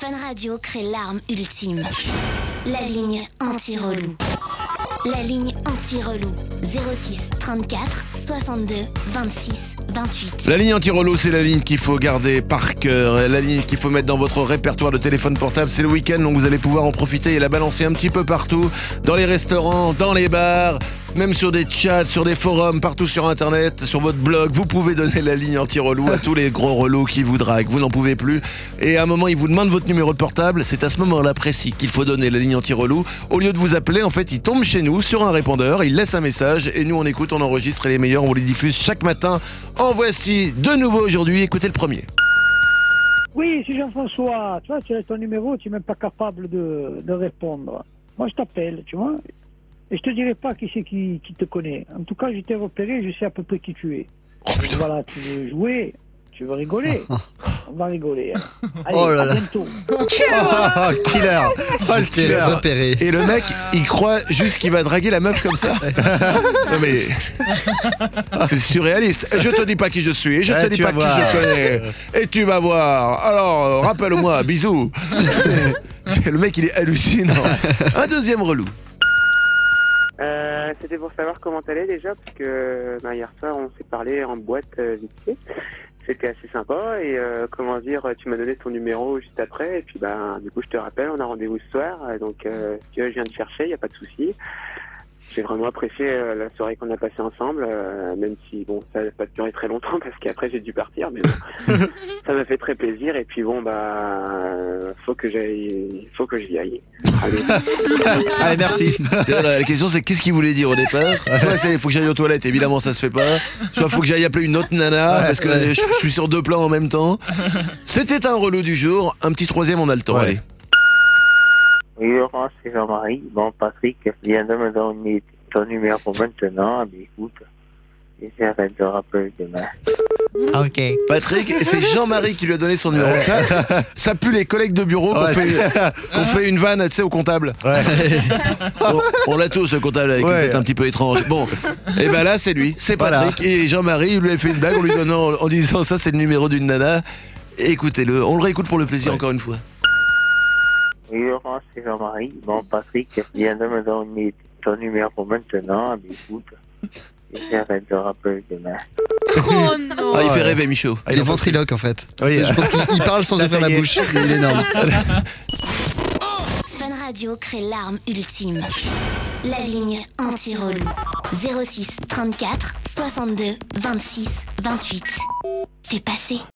Fun Radio crée l'arme ultime. La ligne anti-relou. La ligne anti-relou. 06 34 62 26 28. La ligne anti-relou, c'est la ligne qu'il faut garder par cœur. La ligne qu'il faut mettre dans votre répertoire de téléphone portable. C'est le week-end, donc vous allez pouvoir en profiter et la balancer un petit peu partout. Dans les restaurants, dans les bars, même sur des chats, sur des forums, partout sur internet, sur votre blog. Vous pouvez donner la ligne anti-relou à tous les gros relous qui vous draguent. Vous n'en pouvez plus. Et à un moment, ils vous demandent votre numéro de portable. C'est à ce moment-là précis qu'il faut donner la ligne anti-relou. Au lieu de vous appeler, en fait, ils tombent chez nous sur un répondeur. Ils laissent un message et nous, on écoute, on enregistre et les meilleurs, on vous les diffuse chaque matin. En voici de nouveau aujourd'hui. Écoutez le premier. Oui, c'est Jean-François. Tu vois, tu as ton numéro, tu n'es même pas capable de répondre. Moi, je t'appelle, tu vois. Et je te dirai pas qui c'est qui te connaît. En tout cas, je t'ai repéré, je sais à peu près qui tu es. Voilà, tu veux jouer, tu veux rigoler. On va rigoler. Hein. Allez, Oh là à là. bientôt. Killer. Oh, le killer repéré. Et le mec, il croit juste qu'il va draguer la meuf comme ça. Non mais c'est surréaliste. Je te dis pas qui je suis et je te dis tu pas vas qui voir. je connais. Et tu vas voir. Alors, rappelle-moi, bisous. Le mec, il est hallucinant. Un deuxième relou. C'était pour savoir comment t'allais déjà, parce que hier soir on s'est parlé en boîte vite fait. C'était assez sympa et comment dire, tu m'as donné ton numéro juste après et puis du coup je te rappelle, on a rendez-vous ce soir, donc si tu veux, je viens te chercher, y a pas de souci. J'ai vraiment apprécié la soirée qu'on a passée ensemble, même si bon ça n'a pas duré très longtemps parce qu'après j'ai dû partir, mais bon, ça m'a fait très plaisir et puis bon faut que j'y aille. Allez. Allez, merci. C'est vrai, la question c'est qu'est-ce qu'il voulait dire au départ. Soit c'est faut que j'aille aux toilettes, évidemment ça se fait pas. Soit faut que j'aille appeler une autre nana parce que je suis sur deux plans en même temps. C'était un relou du jour. Un petit troisième, on a le temps. Ouais. Allez. Oui, Laurent, c'est Jean-Marie. Bon, Patrick vient de me donner ton numéro maintenant. Mais écoute, j'essaierai de te rappeler demain. Ok. Patrick, c'est Jean-Marie qui lui a donné son numéro. Ça pue les collègues de bureau qu'on fait une vanne, tu sais, au comptable. Ouais. On l'a tous, le comptable, avec une Ouais. tête un petit peu étrange. Bon, et ben là, c'est lui, c'est Patrick. Voilà. Et Jean-Marie, il lui a fait une blague en lui donnant, en disant ça, c'est le numéro d'une nana. Écoutez-le, on le réécoute pour le plaisir encore une fois. Oui, Laurent, c'est Jean-Marie. Bon, Patrick vient de me donner ton numéro maintenant. Mais écoute, j'essaierai de te rappeler demain. Oh non. Ah, il fait rêver, Michaud. Il est ventriloque en fait. Oui. Je pense qu'il parle sans ouvrir la bouche. Il est énorme. Fun Radio crée l'arme ultime. La ligne anti-relou. 06 34 62 26 28. C'est passé.